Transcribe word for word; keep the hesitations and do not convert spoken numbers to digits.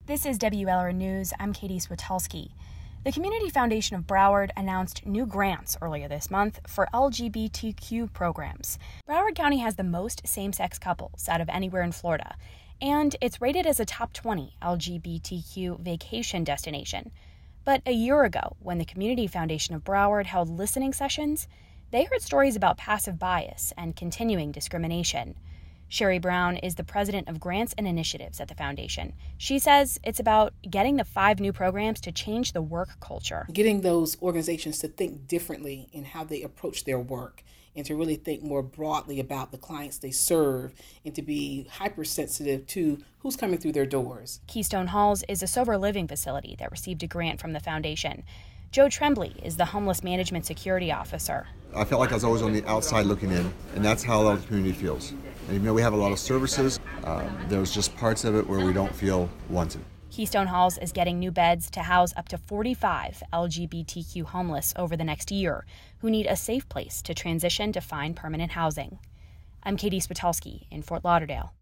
This is W L R News. I'm Katie Switulski. The Community Foundation of Broward announced new grants earlier this month for L G B T Q programs. Broward County has the most same-sex couples out of anywhere in Florida, and it's rated as a top twenty L G B T Q vacation destination. But a year ago, when the Community Foundation of Broward held listening sessions, they heard stories about passive bias and continuing discrimination. Sherry Brown is the president of grants and initiatives at the foundation. She says it's about getting the five new programs to change the work culture. Getting those organizations to think differently in how they approach their work and to really think more broadly about the clients they serve and to be hypersensitive to who's coming through their doors. Keystone Halls is a sober living facility that received a grant from the foundation. Joe Trembley is the homeless management security officer. I felt like I was always on the outside looking in, and that's how a lot of the community feels. And even though we have a lot of services, um, there's just parts of it where we don't feel wanted. Keystone Halls is getting new beds to house up to forty-five L G B T Q homeless over the next year who need a safe place to transition to find permanent housing. I'm Katie Switulski in Fort Lauderdale.